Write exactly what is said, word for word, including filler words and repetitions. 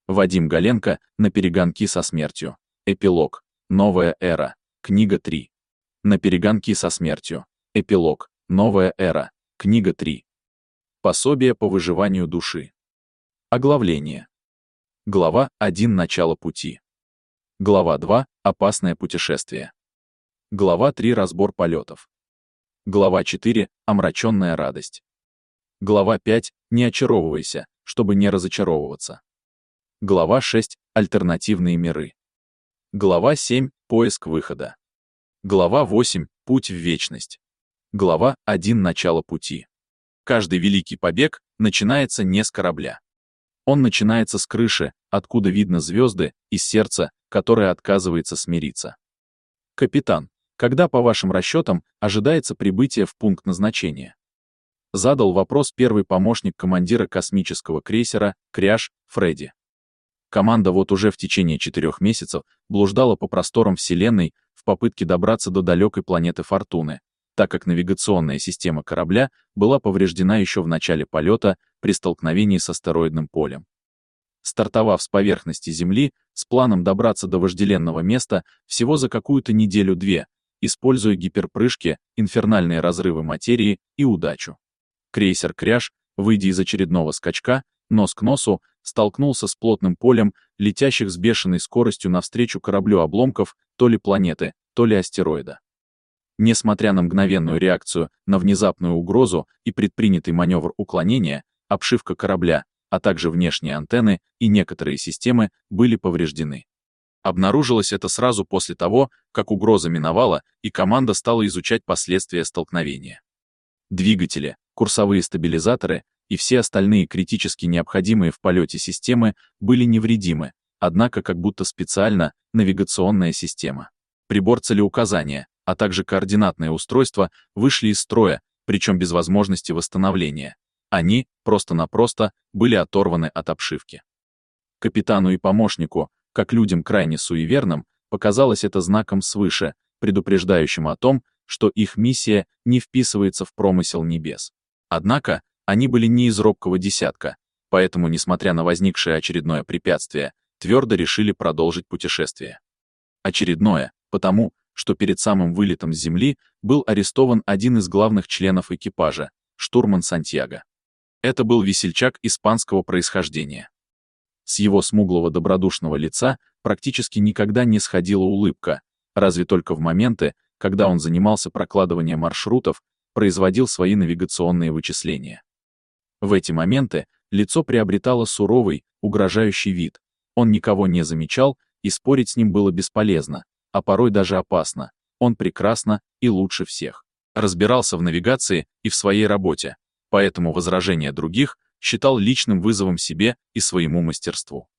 Вадим Галенко «Наперегонки со смертью». Эпилог. Новая эра. Книга три. Наперегонки со смертью. Эпилог. Новая эра. Книга три. Пособие по выживанию души. Оглавление. Глава один. Начало пути. Глава два. Опасное путешествие. Глава три. Разбор полетов. Глава четыре. Омраченная радость. Глава пять. Не очаровывайся, чтобы не разочаровываться. Глава шесть. Альтернативные миры. Глава семь. Поиск выхода. Глава восемь. Путь в вечность. Глава один. Начало пути. Каждый великий побег начинается не с корабля. Он начинается с крыши, откуда видно звезды, из сердца, которое отказывается смириться. Капитан, когда, по вашим расчетам, ожидается прибытие в пункт назначения? Задал вопрос первый помощник командира космического крейсера «Кряж» Фредди. Команда вот уже в течение четырех месяцев блуждала по просторам Вселенной в попытке добраться до далекой планеты Фортуны, так как навигационная система корабля была повреждена еще в начале полета при столкновении с астероидным полем. Стартовав с поверхности Земли с планом добраться до вожделенного места всего за какую-то неделю-две, используя гиперпрыжки, инфернальные разрывы материи и удачу. Крейсер «Кряж», выйдя из очередного скачка, нос к носу, столкнулся с плотным полем, летящих с бешеной скоростью навстречу кораблю обломков то ли планеты, то ли астероида. Несмотря на мгновенную реакцию на внезапную угрозу и предпринятый маневр уклонения, обшивка корабля, а также внешние антенны и некоторые системы были повреждены. Обнаружилось это сразу после того, как угроза миновала, и команда стала изучать последствия столкновения. Двигатели, курсовые стабилизаторы и все остальные критически необходимые в полете системы были невредимы, однако как будто специально навигационная система, прибор целеуказания, а также координатное устройство вышли из строя, причем без возможности восстановления. Они, просто-напросто, были оторваны от обшивки. Капитану и помощнику, как людям крайне суеверным, показалось это знаком свыше, предупреждающим о том, что их миссия не вписывается в промысел небес. Однако, они были не из робкого десятка, поэтому, несмотря на возникшее очередное препятствие, твердо решили продолжить путешествие. Очередное, потому, что перед самым вылетом с Земли был арестован один из главных членов экипажа, штурман Сантьяго. Это был весельчак испанского происхождения. С его смуглого добродушного лица практически никогда не сходила улыбка, разве только в моменты, когда он занимался прокладыванием маршрутов, производил свои навигационные вычисления. В эти моменты лицо приобретало суровый, угрожающий вид. Он никого не замечал, и спорить с ним было бесполезно, а порой даже опасно. Он прекрасно и лучше всех разбирался в навигации и в своей работе, поэтому возражения других считал личным вызовом себе и своему мастерству.